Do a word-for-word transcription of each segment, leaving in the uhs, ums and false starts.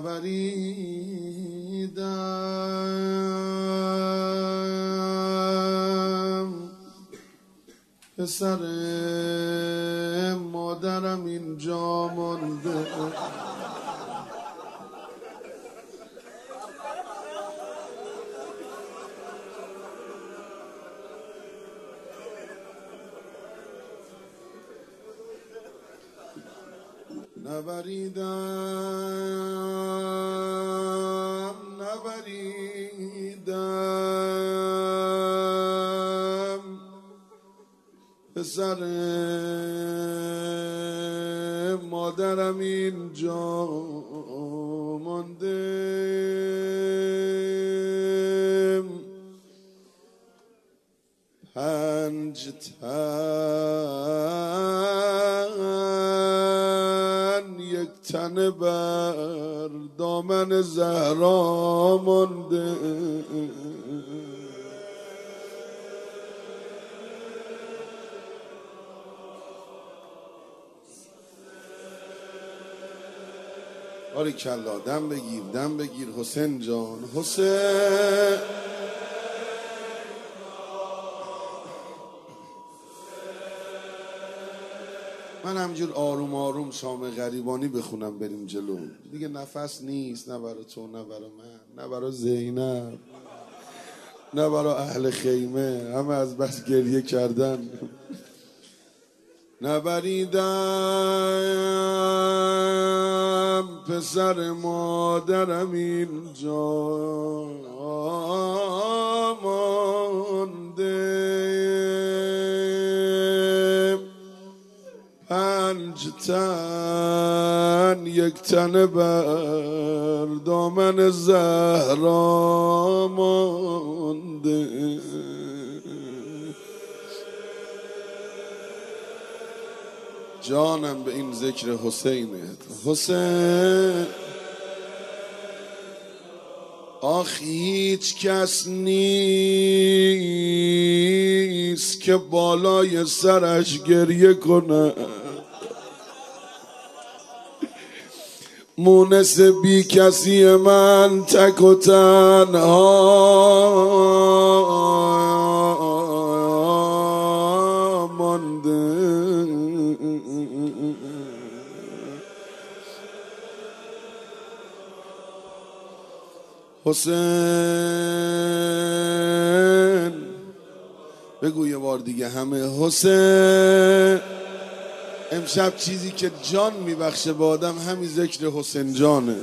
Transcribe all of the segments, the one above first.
نبریدم پسر مادرم اینجا مانده نبریدم نبریدم پسر مادرم اینجا مانده پنج تن یک تن بر دامن زهرا مانده آری کلا دم بگیر دم بگیر حسین جان حسین من همجور آروم آروم شام غریبانی بخونم بریم جلو دیگه نفس نیست، نه برا تو نه برا من نه برا زینب نه برا اهل خیمه، همه از بس گریه کردن. نبریدم پسر مادرم اینجا مانده پنج تن یک تن بر دامن زهرا مانده جانم به این ذکر حسینه حسین آخ هیچ کس نیست که بالای سرش گریه کنه مونس بی کسی من تک و تنها مانده حسین بگو یه بار دیگه همه حسین امشب چیزی که جان میبخشه به آدم همین ذکر حسین جانه.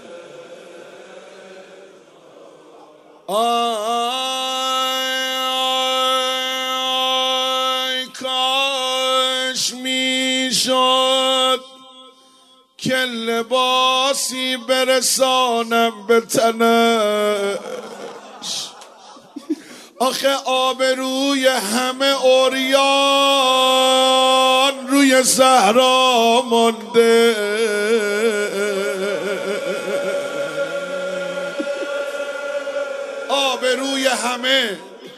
آی کاش میشد که لباسی برسانم به تنش آخه آبروی همه عریان روی صحرا مانده آبروی همه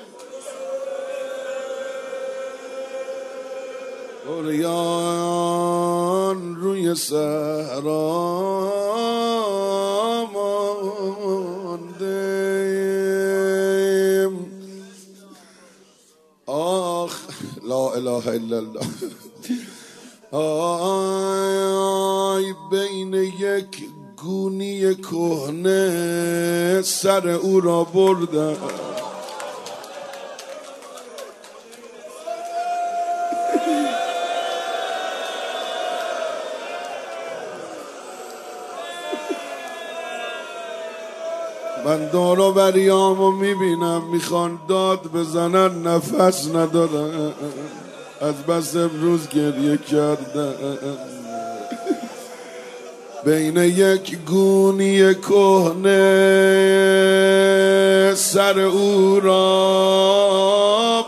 عریان روی صحرا مانده آخ لا اله الا الله آی بین یک گونی کهنه سر او را بردم من دور و بریامو میبینم میخوان داد بزنن نفس ندارن از بس امروز گریه کردن بین یک گونی کهنه سر او را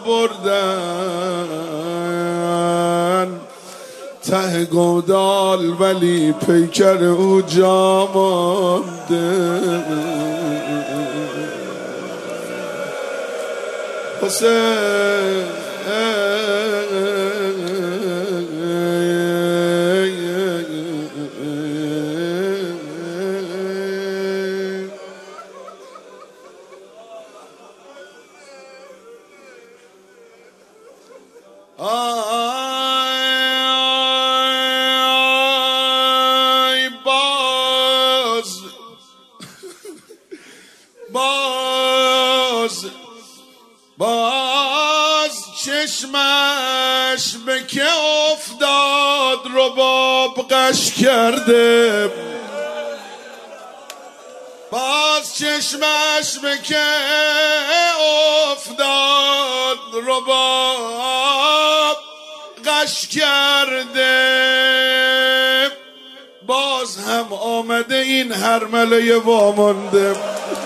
بردن ته گودال ولی پیکر او جا مانده حسین آی باز باز باز چشمش به که افتاد رباب قش کرده، باز چشمش به که افتاد رباب قش کرده، باز هم آمده این هرمله وامانده.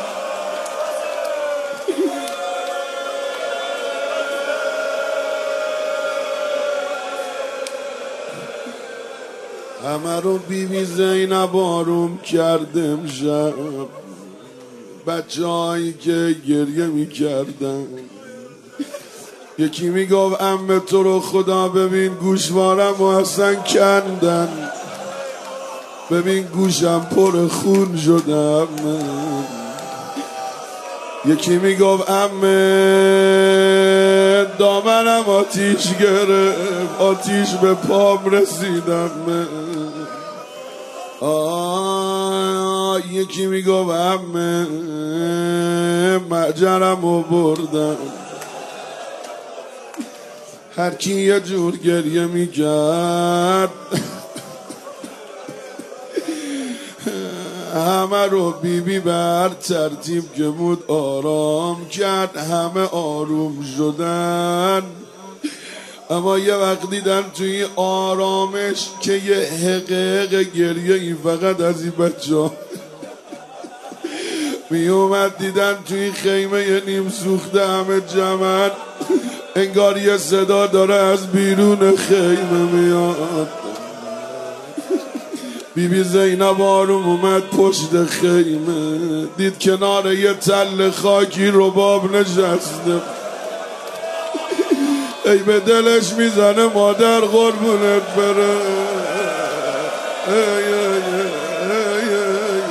همه رو بی بی زینب آروم کرده امشب، بچه هایی که گریه می کردن. یکی می گفت عمه تو رو خدا ببین گوشوارم و اصلا کندن، ببین گوشم پر خون شدم. یکی می گفت عمه دامنم آتیش گرفت، آتیش به پام رسیدم. آه یکی می گفت عمه معجرم رو بردم. هر کی یه جور گریه می کرد. همه رو بی بی بر ترتیب که بود آرام کرد، همه آروم شدن. اما یه وقت دیدن توی آرامش که یه حقیق گریه ای فقط از این بچه ها می اومد. دیدن توی خیمه یه نیم سوخته همه جمعن، انگار یه صدا داره از بیرون خیمه میاد. بی بی زینب آروم اومد پشت خیمه، دید کنار یه تل خاکی رباب نشسته. ای به دلش میزنه مادر قربونت بره. ای ای ای ای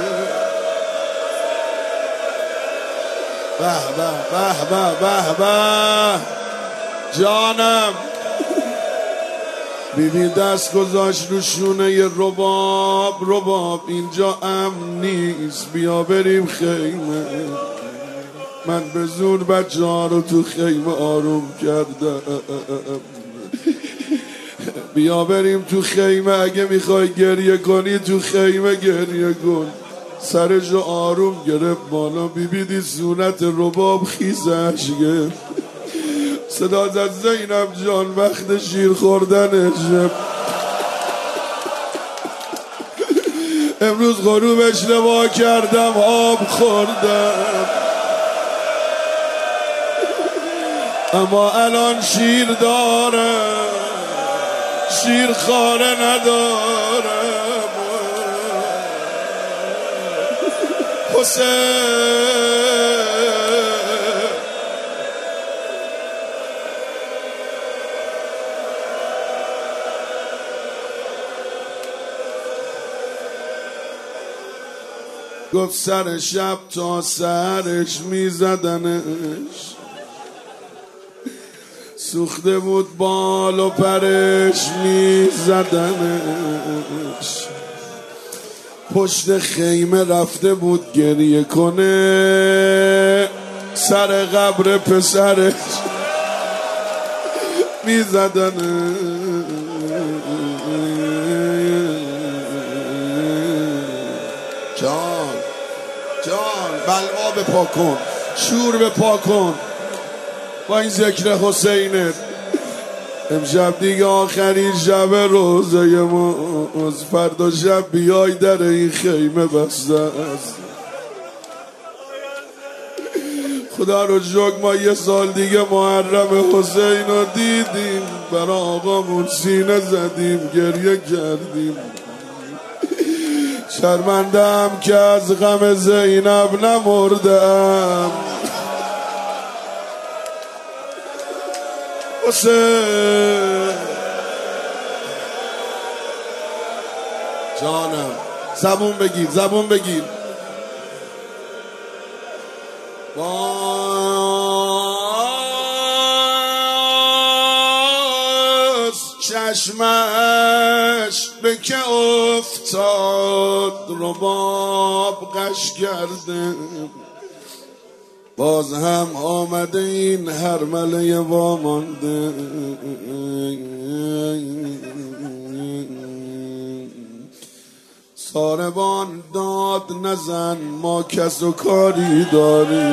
به به به به به جانم. بی بی دست گذاشت رو شونه ی رباب، رباب اینجا امن نیست، بیا بریم خیمه. من به زور بچه ها رو تو خیمه آروم کردم. بیا بریم تو خیمه، اگه میخوای گریه کنی تو خیمه گریه کن. سرش رو آروم گرفت بالا، بی بی دی صورت رباب خیزش گرفت. صدا زد زینب جان وقت شیر خوردنشه، امروز غروبش نوا کردم آب خوردم، اما الان شیر دارم شیر خاره ندارم. حسین گفت سر شب تا سرش میزدنش، سوخته بود بال و پرش میزدنش. پشت خیمه رفته بود گریه کنه، سر قبر پسرش میزدنش. جان جان بلوا به پا کن، شور به پا کن با این ذکر حسینت. امشب دیگه آخرین شب روزه ماست، فردا شب بیای در این خیمه بسته است. خدا رو شکر ما یه سال دیگه محرم حسین رو دیدیم، برای آقامون سینه زدیم گریه کردیم. شرمندم که از غم زینب نمردم. حسین جانم زبون بگیر زبون بگیر. وای چشمش به که افتاد رباب قش کرده، باز هم آمده این هرمله وامانده. ساربان داد نزن ما کس و کاری داریم،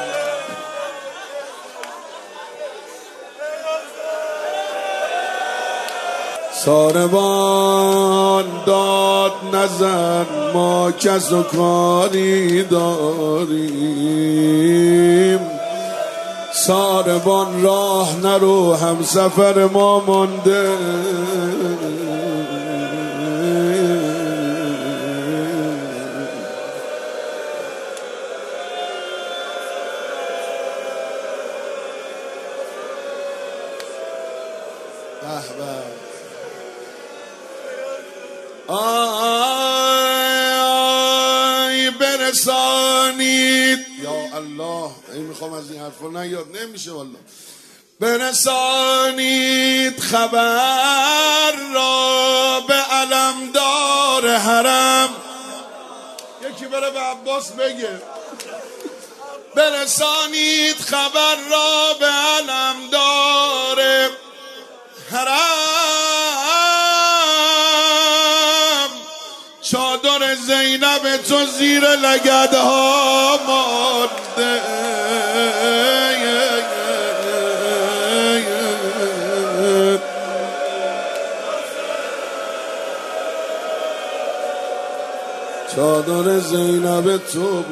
ساربان داد نزن ما کس و کاری داریم، ساربان راه نرو هم سفر ما مانده. آی برسانید یا الله، این میخوام از این حرفا نیاد نمیشه والله. برسانید خبر را به علمدار حرم، یکی بره به عباس بگه برسانید خبر را به علمدار حرم، چادر زینب تو زیر لگدها مانده. چادر زینب تو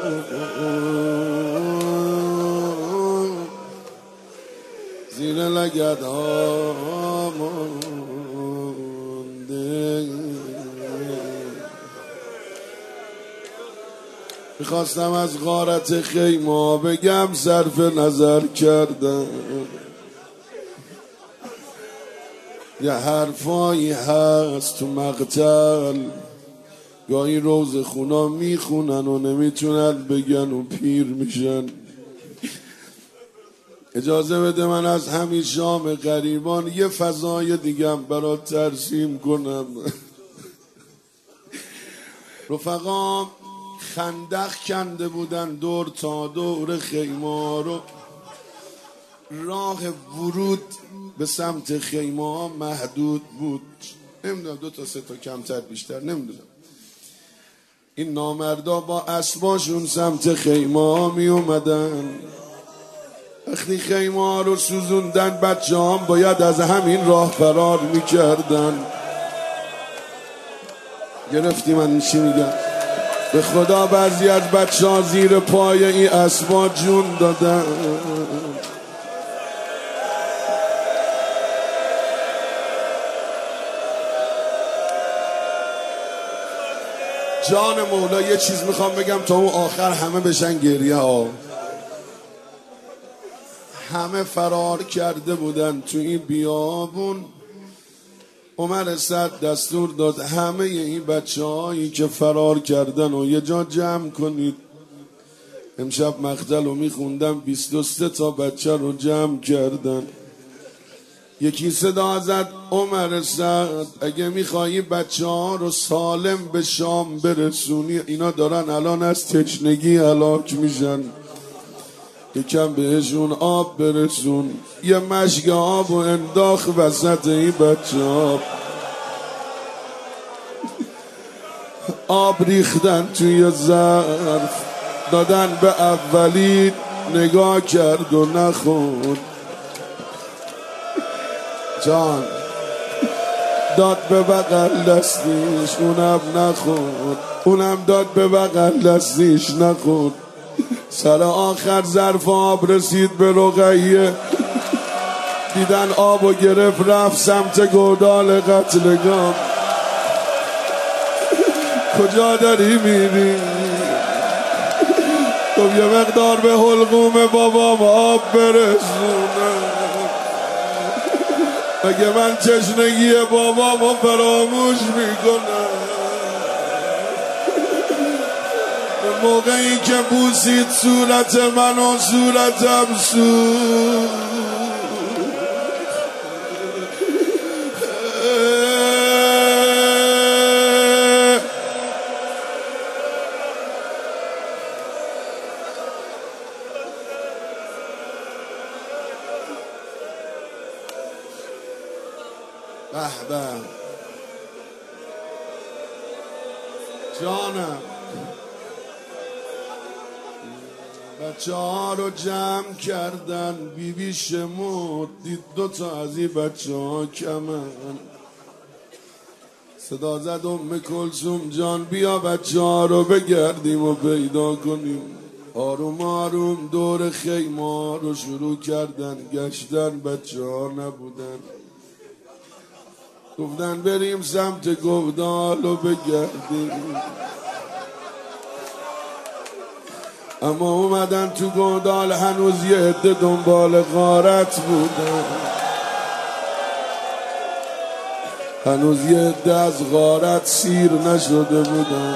زیر لگدها مانده. میخواستم از غارت خیمه بگم صرف نظر کردم، یه حرفایی هست تو مقتل گاهی روز خونا میخونن و نمیتونن بگن و پیر میشن. اجازه بده من از همین شام غریبان یه فضای دیگم برات ترسیم کنم. رفقا خندق کنده بودن دور تا دور خیمه رو، راه ورود به سمت خیمه ها محدود بود، نمیدونم دو تا سه تا کمتر بیشتر نمیدونم. این نامردا با اسباشون سمت خیمه ها می اومدن. وقتی خیمه ها رو سوزوندن بچه هم باید از همین راه فرار می کردن. گرفتی من چی میگم؟ به خدا بعضی از بچه ها زیر پای این اسبا جون دادن. جان مولا یه چیز میخوام بگم تا اون آخر همه بشن گریه ها. همه فرار کرده بودن تو این بیابون. عمر سعد دستور داد همه این بچه هایی که فرار کردن و یه جا جمع کنید. امشب مقتل رو میخوندم، بیست و سه تا بچه رو جمع کردن. یکی صدا زد عمر سعد اگه میخوایی بچه ها رو سالم به شام برسونی، اینا دارن الان از تشنگی هلاک میشن، یکم بهشون آب برسون. یه مشک آب و انداخت وسط این بچه ها. آب ریختن توی ظرف دادن به اولی، نگاه کرد و نخورد. جان داد به بغل دستیش اونم نخورد، اونم داد به بغل دستیش نخورد. سر آخر ظرف آب رسید به رقیه، دیدن آب و گرفت رفت سمت گودال قتلگاه. کجا داری میری؟ خب یه مقدار به حلقوم بابام آب برسونه، مگه من تشنگی بابامو فراموش میکنم؟ موقعی که بوسید صورت من و صورتم سوخت. به به جانم. بچه ها رو جمع کردن، بیبی شمود دید دوتا از این بچه ها کمن. صدا زد ام کلثوم جان بیا بچه ها رو بگردیم و پیدا کنیم. آروم آروم دور خیمه رو شروع کردن گشتن، بچه ها نبودن. گفتن بریم سمت گودال و بگردیم، اما اومدن تو گودال هنوز یه عده دنبال غارت بودن. هنوز یه عده از غارت سیر نشده بودن.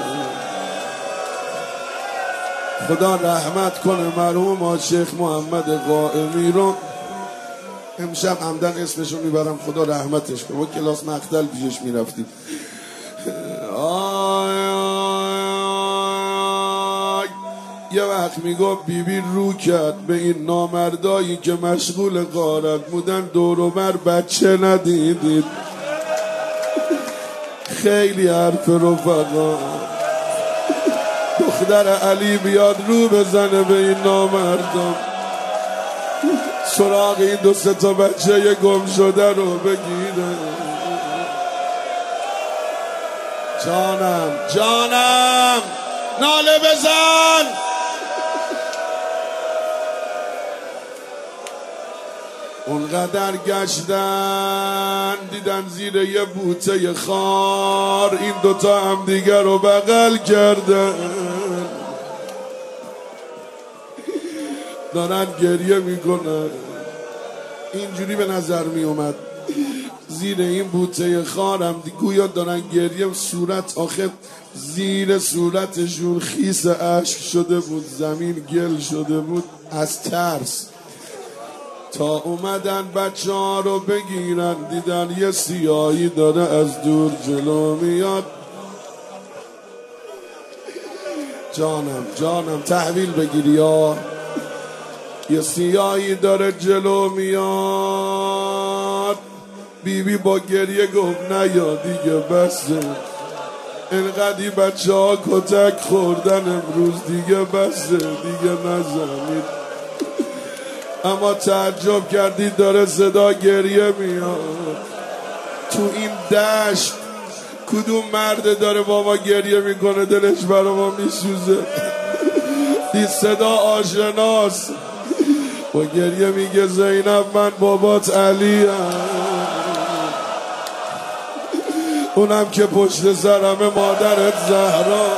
خدا رحمت کنه مرحوم شیخ محمد قائمی رو، امشب عمدن اسمشو میبرم خدا رحمتش کنه. ما کلاس مقتل پیشش میرفتیم. آی آی آی. یه وقت میگفت بیبی رو کرد به این نامردایی که مشغول غارت بودن، دور و بر بچه ندیدید. خیلی حرف رفقا. دختر علی بیاد رو بزنه به این نامردم، سراغ این دو سه تا بچه گم شده رو بگیره. جانم جانم ناله بزن. اونقدر گشتن دیدن زیر یه بوته خار این دوتا هم دیگر رو بغل کردن، دارن گریه میکنن. اینجوری به نظر می اومد زیر این بوته خارم گویا دارن گریه. صورت آخه زیر صورتشون خیس اشک شده بود، زمین گل شده بود از ترس. تا اومدن بچه ها رو بگیرن دیدن یه سیاهی داره از دور جلو میاد. جانم جانم تحویل بگیری یا یه سیاهی داره جلو میاد. بیبی با گریه گفت نه یا دیگه بسه، اینقدی بچه ها کتک خوردن امروز دیگه بسه، دیگه نزنید. اما تعجب کردید داره صدا گریه میاد تو این دشت. کدوم مرده داره بابا گریه میکنه دلش برا ما میسوزه؟ دید صدا آشناست، با گریه میگه زینب من بابات علی ام. اونم که پشت سرم مادرت زهرا.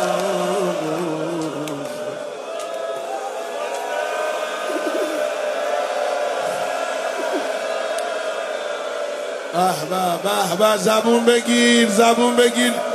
به به به به. زبون بگیر زبون بگیر.